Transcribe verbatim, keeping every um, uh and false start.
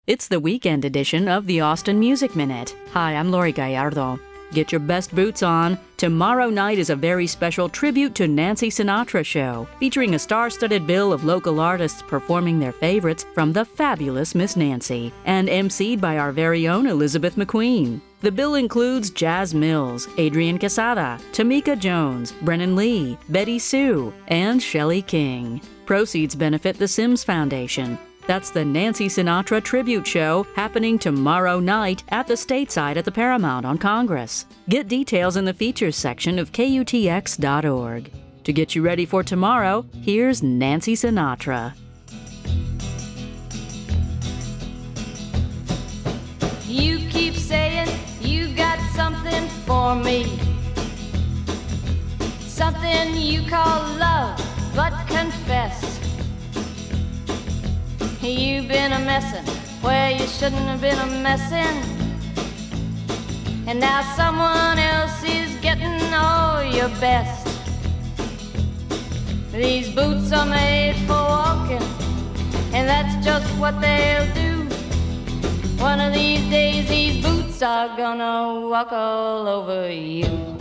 It's the weekend edition of the Austin Music Minute. Hi, I'm Lori Gallardo. Get your best boots on. Tomorrow night is a very special tribute to Nancy Sinatra show, featuring a star-studded bill of local artists performing their favorites from the fabulous Miss Nancy, and emceed by our very own Elizabeth McQueen. The bill includes Jazz Mills, Adrian Quesada, Tamika Jones, Brennan Lee, Betty Sue, and Shelley King. Proceeds benefit the Sims Foundation. That's the Nancy Sinatra Tribute Show happening tomorrow night at the Stateside at the Paramount on Congress. Get details in the features section of K U T X dot org. To get you ready for tomorrow, here's Nancy Sinatra. You keep saying you got something for me, something you call love, but confess you've been a messin' where you shouldn't have been a messin', and now someone else is getting all your best. These boots are made for walking, and that's just what they'll do. One of these days these boots are gonna walk all over you.